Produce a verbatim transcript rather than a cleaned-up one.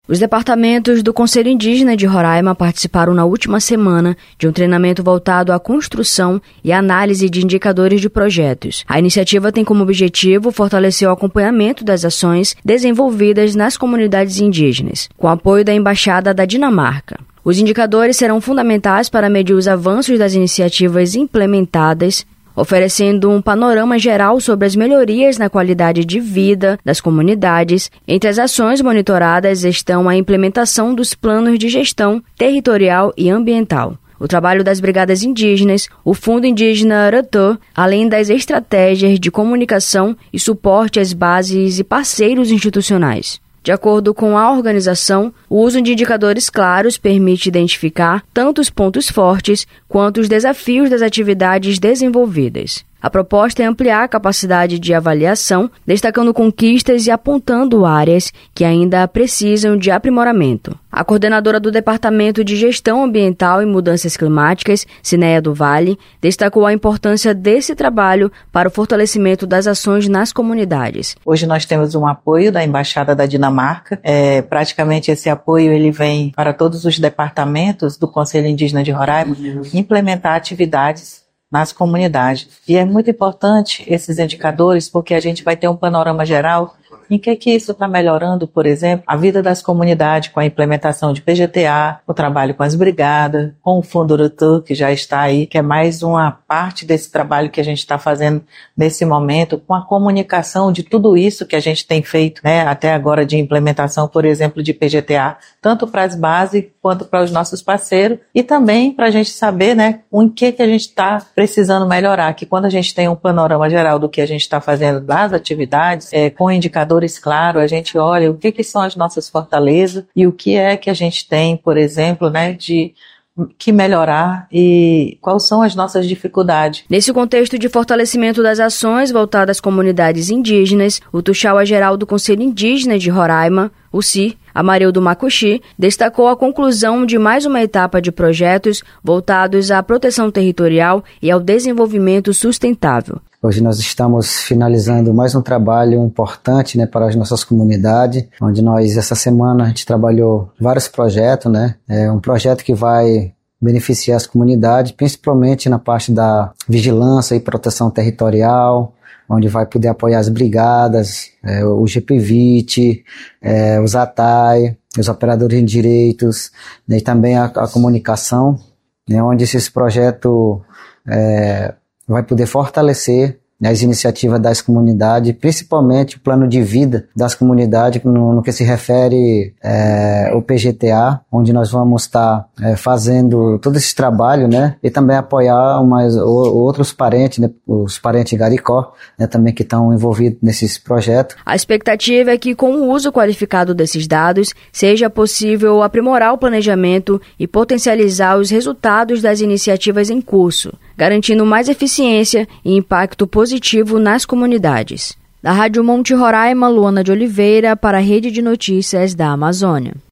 Os departamentos do Conselho Indígena de Roraima participaram na última semana de um treinamento voltado à construção e análise de indicadores de projetos. A iniciativa tem como objetivo fortalecer o acompanhamento das ações desenvolvidas nas comunidades indígenas, com apoio da Embaixada da Dinamarca. Os indicadores serão fundamentais para medir os avanços das iniciativas implementadas, oferecendo um panorama geral sobre as melhorias na qualidade de vida das comunidades. Entre as ações monitoradas estão a implementação dos planos de gestão territorial e ambiental, o trabalho das brigadas indígenas, o Fundo Indígena Aratã, além das estratégias de comunicação e suporte às bases e parceiros institucionais. De acordo com a organização, o uso de indicadores claros permite identificar tanto os pontos fortes quanto os desafios das atividades desenvolvidas. A proposta é ampliar a capacidade de avaliação, destacando conquistas e apontando áreas que ainda precisam de aprimoramento. A coordenadora do Departamento de Gestão Ambiental e Mudanças Climáticas, Cineia do Vale, destacou a importância desse trabalho para o fortalecimento das ações nas comunidades. Hoje nós temos um apoio da Embaixada da Dinamarca. É, praticamente esse apoio ele vem para todos os departamentos do Conselho Indígena de Roraima implementar atividades nas comunidades. E é muito importante esses indicadores porque a gente vai ter um panorama geral em que que isso está melhorando, por exemplo, a vida das comunidades com a implementação de P G T A, o trabalho com as brigadas, com o Fundo Aratã, que já está aí, que é mais uma parte desse trabalho que a gente está fazendo nesse momento, com a comunicação de tudo isso que a gente tem feito, né, até agora de implementação, por exemplo, de P G T A, tanto para as bases quanto para os nossos parceiros, e também para a gente saber, né, em que que a gente está precisando melhorar, que quando a gente tem um panorama geral do que a gente está fazendo das atividades, é, com indicadores claro, a gente olha o que, que são as nossas fortalezas e o que é que a gente tem, por exemplo, né, de que melhorar e quais são as nossas dificuldades. Nesse contexto de fortalecimento das ações voltadas às comunidades indígenas, o Tuxaua-Geral do Conselho Indígena de Roraima, o C I, Amarildo Macuxi, destacou a conclusão de mais uma etapa de projetos voltados à proteção territorial e ao desenvolvimento sustentável. Hoje nós estamos finalizando mais um trabalho importante, né, para as nossas comunidades, onde nós, essa semana, a gente trabalhou vários projetos, né, é um projeto que vai beneficiar as comunidades, principalmente na parte da vigilância e proteção territorial, onde vai poder apoiar as brigadas, é, o G P V I T, é, os A T A I, os operadores de direitos, né, e também a, a comunicação, né, onde esse projeto é, vai poder fortalecer, né, as iniciativas das comunidades, principalmente o plano de vida das comunidades no, no que se refere é, ao P G T A, onde nós vamos estar é, fazendo todo esse trabalho, né, e também apoiar umas, o, outros parentes, né, os parentes Garicó, né, também que estão envolvidos nesses projetos. A expectativa é que com o uso qualificado desses dados seja possível aprimorar o planejamento e potencializar os resultados das iniciativas em curso, garantindo mais eficiência e impacto positivo nas comunidades. Da Rádio Monte Roraima, Luana de Oliveira, para a Rede de Notícias da Amazônia.